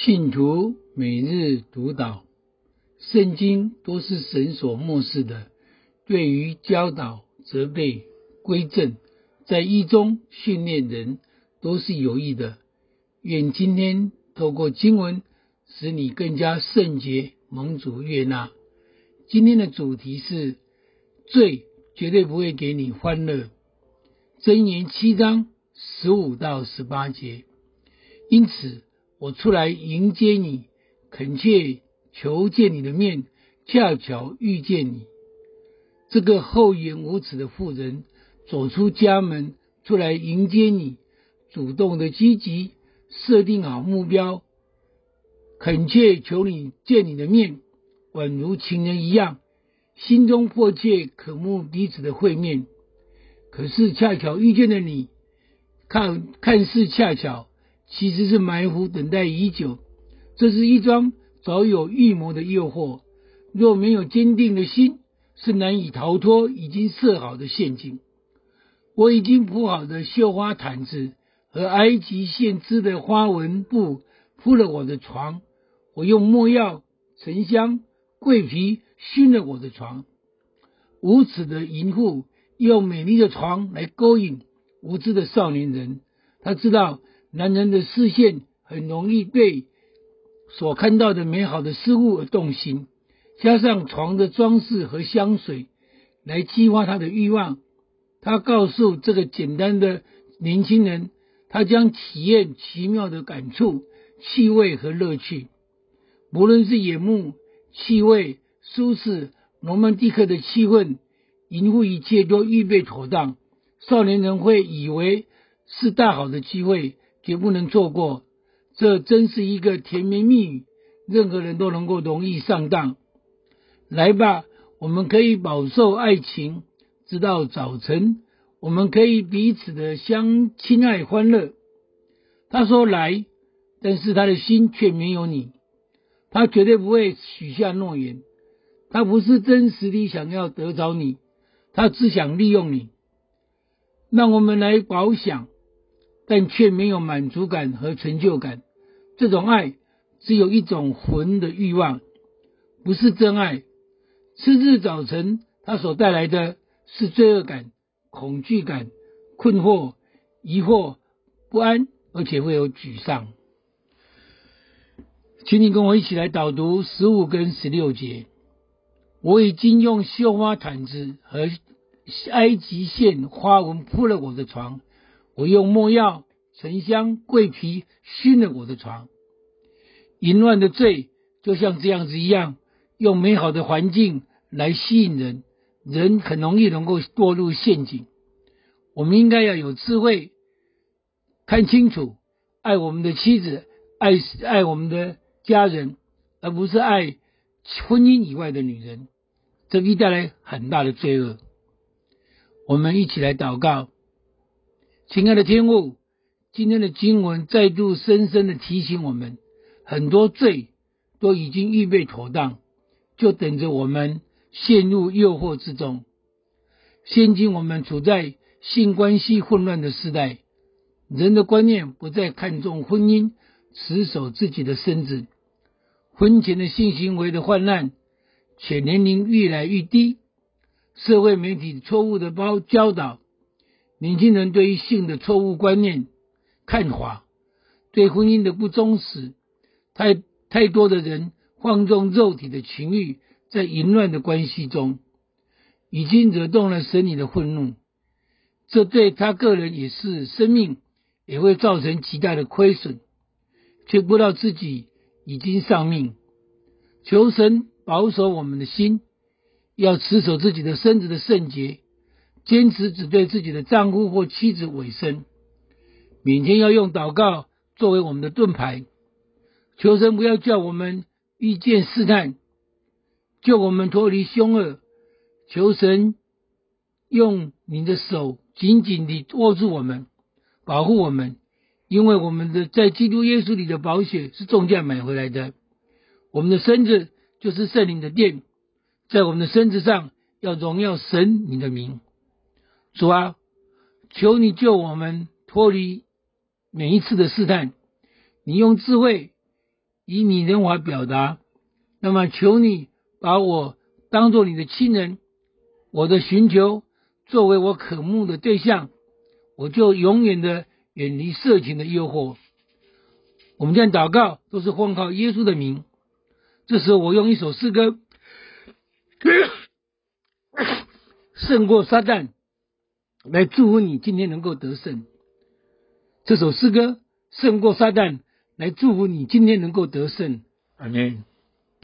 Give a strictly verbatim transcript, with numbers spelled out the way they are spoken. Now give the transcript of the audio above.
信徒每日读祷，圣经都是神所默示的，对于教导、责备、规正，在义中训练人都是有益的。愿今天透过经文使你更加圣洁，蒙主悦纳。今天的主题是罪绝对不会给你欢乐。箴言七章十五到十八节，因此我出来迎接你，恳切求见你的面，恰巧遇见你。这个厚颜无耻的妇人走出家门，出来迎接你，主动的积极，设定好目标，恳切求你见你的面，宛如情人一样，心中迫切渴慕彼此的会面。可是恰巧遇见了你，看看似恰巧，其实是埋伏等待已久。这是一桩早有预谋的诱惑，若没有坚定的心，是难以逃脱已经设好的陷阱。我已经铺好的绣花毯子和埃及线织的花纹布铺了我的床，我用没药、沉香、桂皮熏了我的床。无耻的淫妇用美丽的床来勾引无知的少年人，他知道男人的视线很容易对所看到的美好的事物而动心，加上床的装饰和香水来激发他的欲望。他告诉这个简单的年轻人，他将体验奇妙的感触、气味和乐趣。无论是眼目、气味、舒适、罗曼蒂克的气氛，淫妇一切都预备妥当。少年人会以为是大好的机会，绝不能错过。这真是一个甜言蜜语，任何人都能够容易上当。来吧，我们可以饱受爱情，直到早晨，我们可以彼此的相亲爱欢乐。他说来，但是他的心却没有你。他绝对不会许下诺言，他不是真实地想要得着你，他只想利用你。让我们来饱享，但却没有满足感和成就感。这种爱只有一种魂的欲望，不是真爱。次日早晨，它所带来的是罪恶感、恐惧感、困惑、疑惑、不安，而且会有沮丧。请你跟我一起来导读十五跟十六节。我已经用绣花毯子和埃及线花纹铺了我的床，我用没药、沉香、桂皮熏了我的床。淫乱的罪就像这样子一样，用美好的环境来吸引人，人很容易能够堕入陷阱。我们应该要有智慧，看清楚，爱我们的妻子，爱爱我们的家人，而不是爱婚姻以外的女人，这必带来很大的罪恶。我们一起来祷告。亲爱的天父，今天的经文再度深深的提醒我们，很多罪都已经预备妥当，就等着我们陷入诱惑之中。现今我们处在性关系混乱的时代，人的观念不再看重婚姻，持守自己的身子，婚前的性行为的泛滥，且年龄越来越低。社会媒体错误的包教导，年轻人对于性的错误观念看法，对婚姻的不忠实，太太多的人放纵肉体的情欲，在淫乱的关系中，已经惹动了神你的愤怒。这对他个人也是生命也会造成极大的亏损，却不知道自己已经丧命。求神保守我们的心，要持守自己的身子的圣洁，坚持只对自己的丈夫或妻子委身，每天要用祷告作为我们的盾牌。求神不要叫我们遇见试探，救我们脱离凶恶。求神用你的手紧紧地握住我们，保护我们，因为我们的在基督耶稣里的宝血是重价买回来的。我们的身子就是圣灵的殿，在我们的身子上要荣耀神你的名。主啊，求你救我们脱离每一次的试探，你用智慧以拟人法表达，那么求你把我当作你的亲人，我的寻求作为我渴慕的对象，我就永远的远离色情的诱惑。我们这样祷告都是奉靠耶稣的名。这时候我用一首诗歌胜过撒旦来祝福你今天能够得胜。这首诗歌胜过撒旦来祝福你今天能够得胜。阿们。